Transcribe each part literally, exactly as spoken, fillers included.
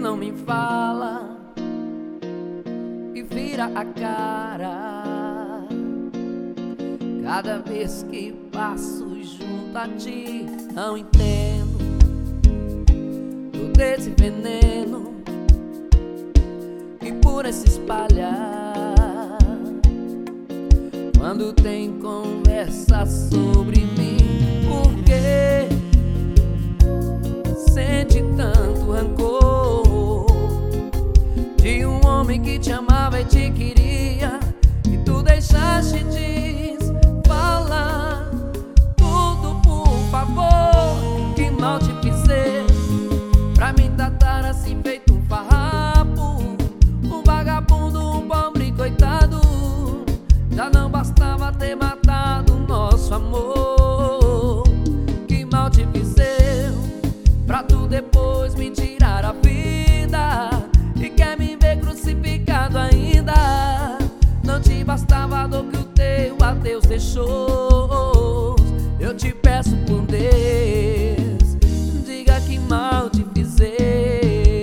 não me fala e vira a cara cada vez que passo junto a ti. Não entendo todo esse veneno que por aí se espalha quando tem conversa sobre mim. Por que sente tanto rancor de um homem que te amava e te queria, e tu deixaste de falar tudo, por favor? Que mal te fizer pra me tratar assim feito um farrapo, um vagabundo, um pobre coitado? Já não bastava ter matado nosso amor. Que mal te fizer pra tu depois me tirar a vida e quer me ver crucificado ainda? Não te bastava a dor que o teu adeus deixou. Eu te peço por Deus, diga que mal te fizer.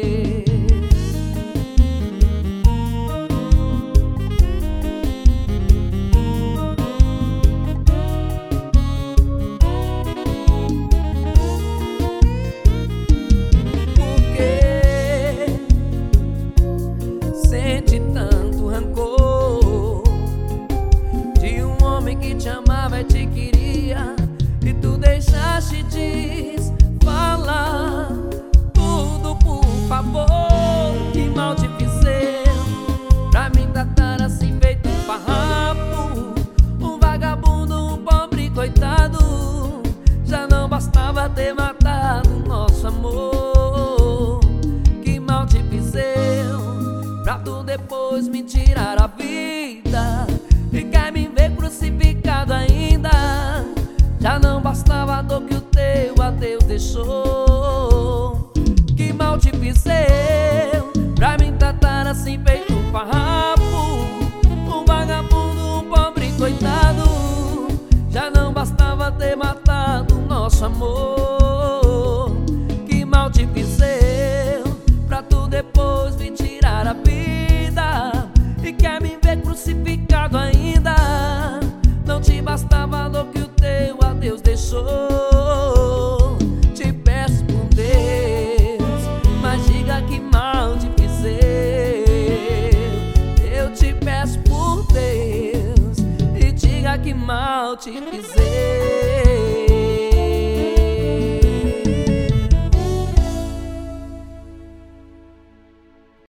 Que te amava e te queria, e tu deixaste de falar tudo, por favor? Que mal te fizer pra me tratar assim feito um farrapo, um vagabundo, um pobre coitado? Já não bastava ter matado nosso amor. Que mal te fizer pra tu depois me tirar a vida e quer me ver crucificado ainda? Já não bastava a dor que o teu adeus deixou. Que mal te fizer pra me tratar assim feito um farrapo, um vagabundo, um pobre coitado? Já não bastava ter matado nosso amor. Que mal te fizer pra tu depois me tirar a vida e quer me ver crucificado ainda? Não te bastava a dor que o teu adeus deixou. Te peço por Deus, mas diga que mal te fizer. Eu te peço por Deus e diga que mal te fizer.